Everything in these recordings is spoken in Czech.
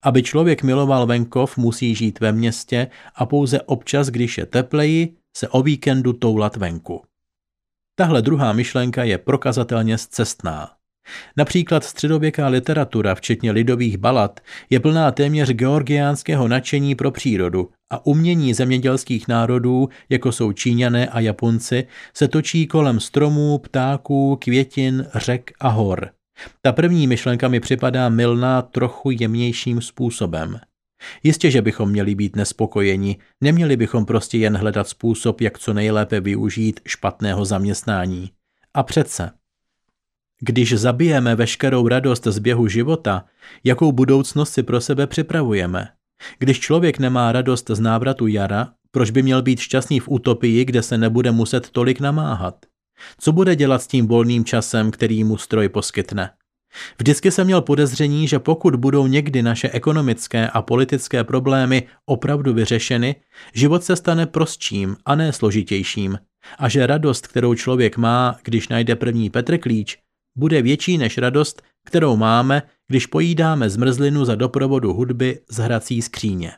Aby člověk miloval venkov, musí žít ve městě a pouze občas, když je tepleji, se o víkendu toulat venku. Tahle druhá myšlenka je prokazatelně scestná. Například středověká literatura, včetně lidových balad, je plná téměř georgiánského nadšení pro přírodu a umění zemědělských národů, jako jsou Číňané a Japonci, se točí kolem stromů, ptáků, květin, řek a hor. Ta první myšlenka mi připadá mylná trochu jemnějším způsobem. Jistě, že bychom měli být nespokojeni, neměli bychom prostě jen hledat způsob, jak co nejlépe využít špatného zaměstnání. A přece, když zabijeme veškerou radost z běhu života, jakou budoucnost si pro sebe připravujeme? Když člověk nemá radost z návratu jara, proč by měl být šťastný v utopii, kde se nebude muset tolik namáhat? Co bude dělat s tím volným časem, který mu stroj poskytne? Vždycky jsem měl podezření, že pokud budou někdy naše ekonomické a politické problémy opravdu vyřešeny, život se stane prostším a ne složitějším a že radost, kterou člověk má, když najde první petrklíč, bude větší než radost, kterou máme, když pojídáme zmrzlinu za doprovodu hudby z hrací skříně.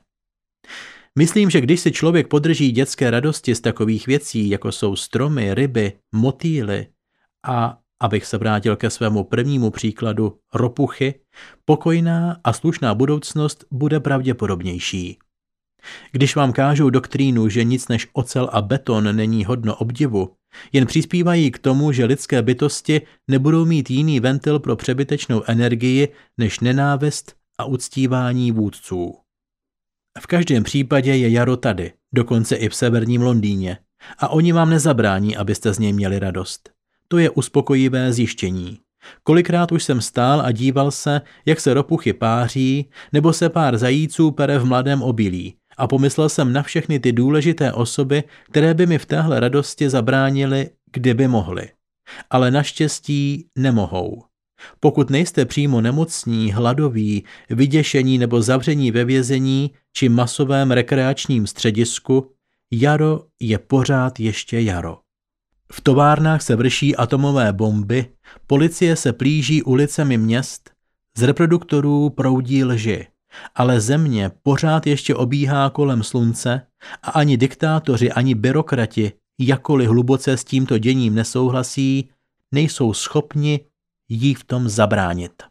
Myslím, že když si člověk podrží dětské radosti z takových věcí, jako jsou stromy, ryby, motýly a, abych se vrátil ke svému prvnímu příkladu, ropuchy, pokojná a slušná budoucnost bude pravděpodobnější. Když vám kážou doktrínu, že nic než ocel a beton není hodno obdivu, jen přispívají k tomu, že lidské bytosti nebudou mít jiný ventil pro přebytečnou energii než nenávist a uctívání vůdců. V každém případě je jaro tady, dokonce i v severním Londýně, a oni vám nezabrání, abyste z něj měli radost. To je uspokojivé zjištění. Kolikrát už jsem stál a díval se, jak se ropuchy páří, nebo se pár zajíců pere v mladém obilí, a pomyslel jsem na všechny ty důležité osoby, které by mi v téhle radosti zabránily, kdyby mohly. Ale naštěstí nemohou. Pokud nejste přímo nemocní, hladoví, vyděšení nebo zavření ve vězení či masovém rekreačním středisku, jaro je pořád ještě jaro. V továrnách se vrší atomové bomby, policie se plíží ulicemi měst, z reproduktorů proudí lži, ale země pořád ještě obíhá kolem slunce a ani diktátoři, ani byrokrati, jakkoliv hluboce s tímto děním nesouhlasí, nejsou schopni jí v tom zabránit.